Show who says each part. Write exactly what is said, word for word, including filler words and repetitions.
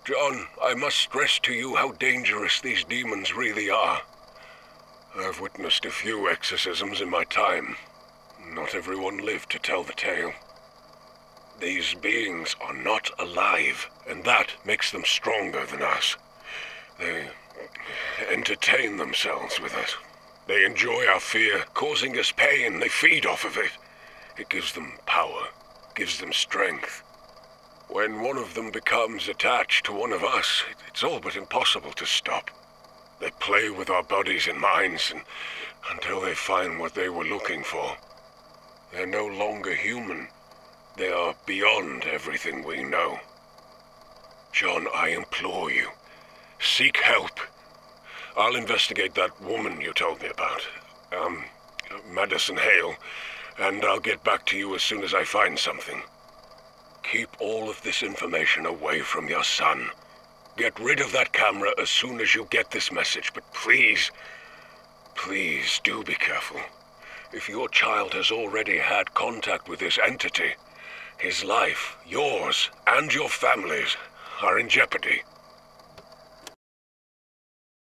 Speaker 1: John, I must stress to you how dangerous these demons really are. I've witnessed a few exorcisms in my time. Not everyone lived to tell the tale. These beings are not alive, and that makes them stronger than us. They entertain themselves with us. They enjoy our fear, causing us pain. They feed off of it. It gives them power, gives them strength. When one of them becomes attached to one of us, it's all but impossible to stop. They play with our bodies and minds and, until they find what they were looking for. They're no longer human. They are beyond everything we know. John, I implore you, seek help. I'll investigate that woman you told me about, um, Madison Hale, and I'll get back to you as soon as I find something. Keep all of this information away from your son. Get rid of that camera as soon as you get this message, but please, please do be careful. If your child has already had contact with this entity, his life, yours, and your family's are in jeopardy.